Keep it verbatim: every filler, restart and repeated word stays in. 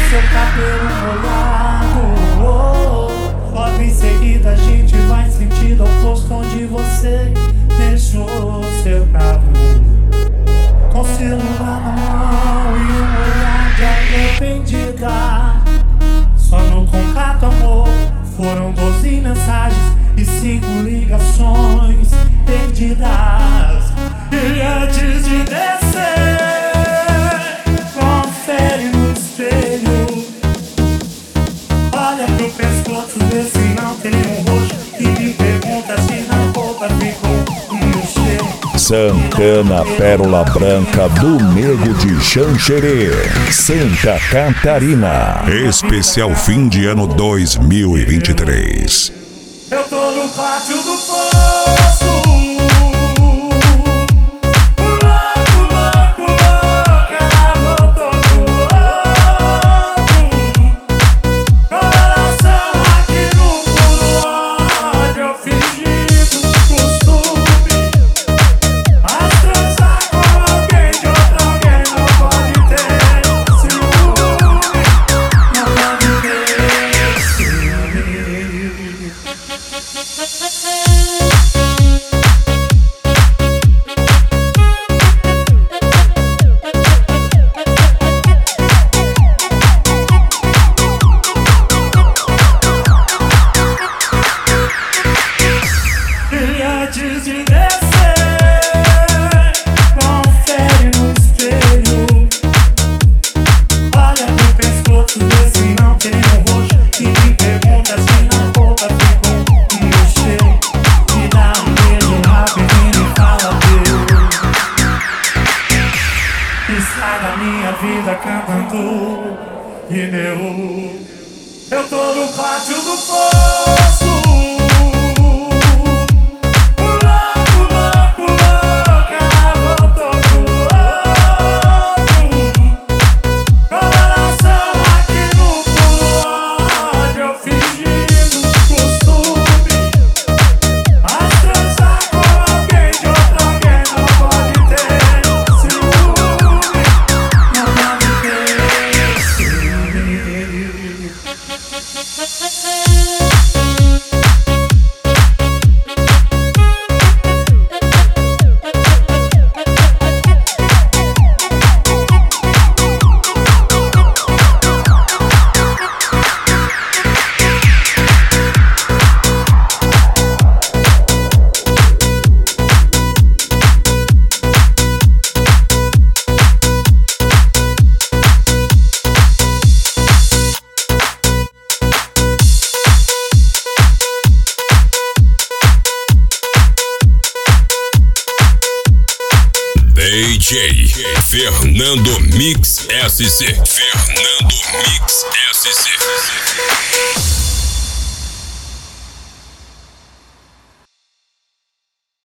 seu cabelo molhado, oh. Logo em seguida a gente vai sentido oposto onde você deixou seu carro, com o celular na mão e um olhar de arrependida. Só no contato, amor, foram doze mensagens e cinco ligações perdidas. E antes de descer, confere no espelho, olha pro pescoço, vê se não tem um roxo, e me pergunta se na roupa ficou um cheiro. Santana, Pérola Branca do Nego de Xanxerê, Santa Catarina. Especial fim de ano dois mil e vinte e três. Eu tô no pátio do posto, antes de descer, confere no espelho, olha pro pescoço, vê se não tem um roxo, e me pergunta se na roupa ficou um cheiro. Me dá um beijo rapidinho e fala Deus, e sai da minha vida cantando pneu. Eu tô no pátio do posto, D J Fernando Mix S C. Fernando Mix S C.